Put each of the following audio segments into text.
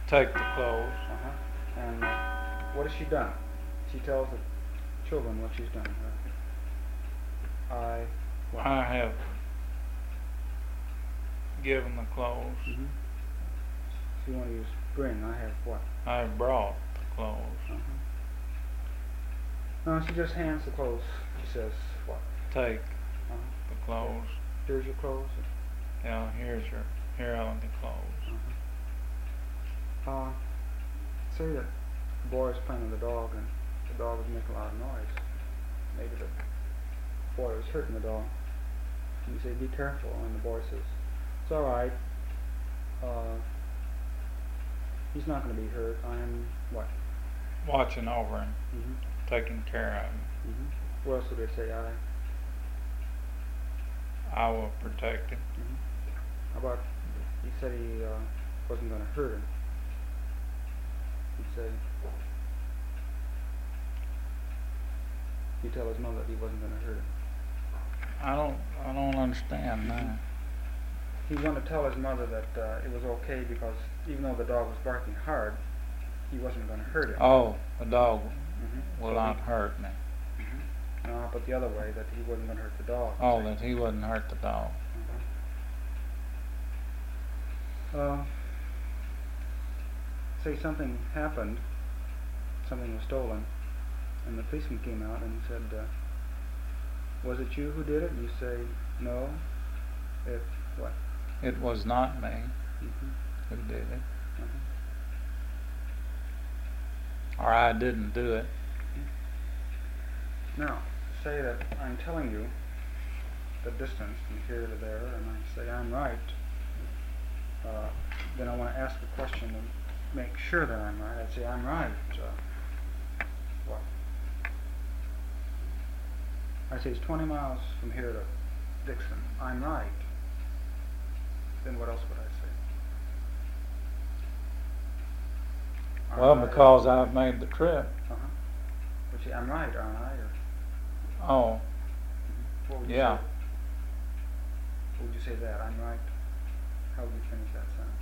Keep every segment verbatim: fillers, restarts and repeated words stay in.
take the clothes. Uh-huh. And uh, what has she done? She tells the children what she's done. Uh, I, what? I have given the clothes. Mm-hmm. So you want to use bring. I have what? I have brought the clothes. Uh-huh. No, she just hands the clothes. She says what? Take Uh-huh. the clothes. Here's your clothes. Yeah, here's your, here are the clothes. Uh-huh. Uh, say that the boy is playing with the dog and the dog was making a lot of noise. Maybe the boy was hurting the dog. And you say, be careful, and the boy says, it's alright. Uh, he's not going to be hurt. I am what? Watching over him, Mm-hmm. taking care of him. Mm-hmm. What else would they say? I. I will protect him. Mm-hmm. How about, he said he uh, wasn't going to hurt him. He'd say, he'd tell his mother that he wasn't going to hurt him. I don't, I don't understand that. He wanted to tell his mother that uh, it was okay because even though the dog was barking hard, he wasn't going to hurt him. Oh, the dog Mm-hmm. will So not he, hurt me. Mm-hmm. No, but the other way, that he wasn't going to hurt the dog. Oh, that he wouldn't hurt the dog. Mm-hmm. Uh, say something happened, something was stolen, and the policeman came out and said, uh, was it you who did it? And you say, no. If what? It was not me Mm-hmm. who did it. Uh-huh. Or I didn't do it. Now, say that I'm telling you the distance from here to there, and I say I'm right. Uh, then I want to ask a question and make sure that I'm right. I'd say I'm right. Uh, what? I say it's twenty miles from here to Dixon. I'm right. Then what else would I say? I'm Well, right. because I've made the trip. Uh-huh. Would you say I'm right, aren't I? Or, Oh, what would you yeah. say? What would you say that? I'm right. How would you finish that sentence?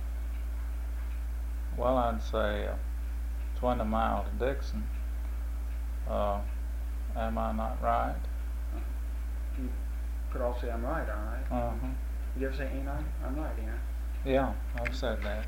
Well, I'd say uh, twenty miles to Dixon. Uh, am I not right? Uh-huh. You could all say I'm right, aren't I? Uh-huh. Did you ever say ain't I? I'm right, ain't I? Yeah, I've said that.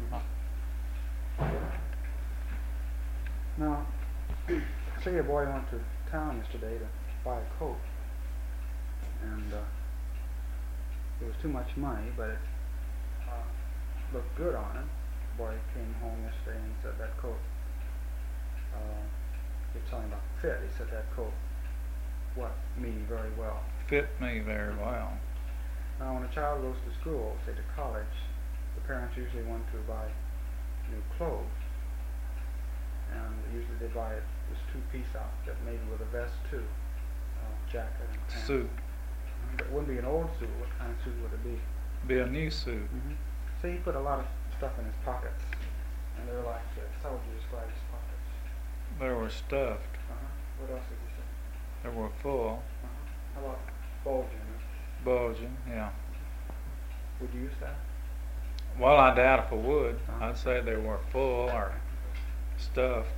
Now, say a boy went to town yesterday to buy a coat, and uh, it was too much money, but it uh, looked good on him. The boy came home yesterday and said that coat, uh, he was telling about fit, he said that coat, what, me very well. Fit me very well. Now when a child goes to school, say to college, the parents usually want to buy new clothes, and usually they buy it this two-piece outfit, maybe with a vest too, uh, jacket and pants. Suit. But it wouldn't be an old suit. What kind of suit would it be? Be a new suit. Mm-hmm. So he put a lot of stuff in his pockets, and they're like this. How would you describe his pockets? They were stuffed. Uh-huh. What else did you say? They were full. Uh-huh. How about bulging? Bulging, yeah. Would you use that? Well, I doubt if I would. Uh-huh. I'd say they were full or stuffed.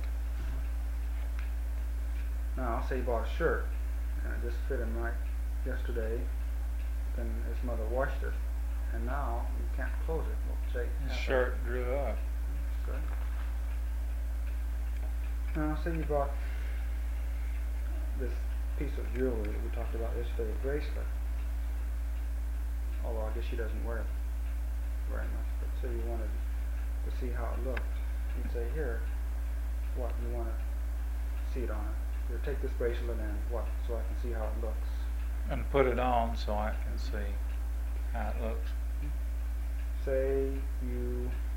Now, I'll say he bought a shirt, and it just fit him right yesterday. Then his mother washed it, and now you can't close it. We'll say His shirt drew up. Good. Now, say you bought this piece of jewelry that we talked about yesterday, a bracelet. Although I guess she doesn't wear it very much, but say you wanted to see how it looked. You'd say, here, what, you want to see it on her. Here, take this bracelet and what, so I can see how it looks. And put it on so I can see how it looks. Say you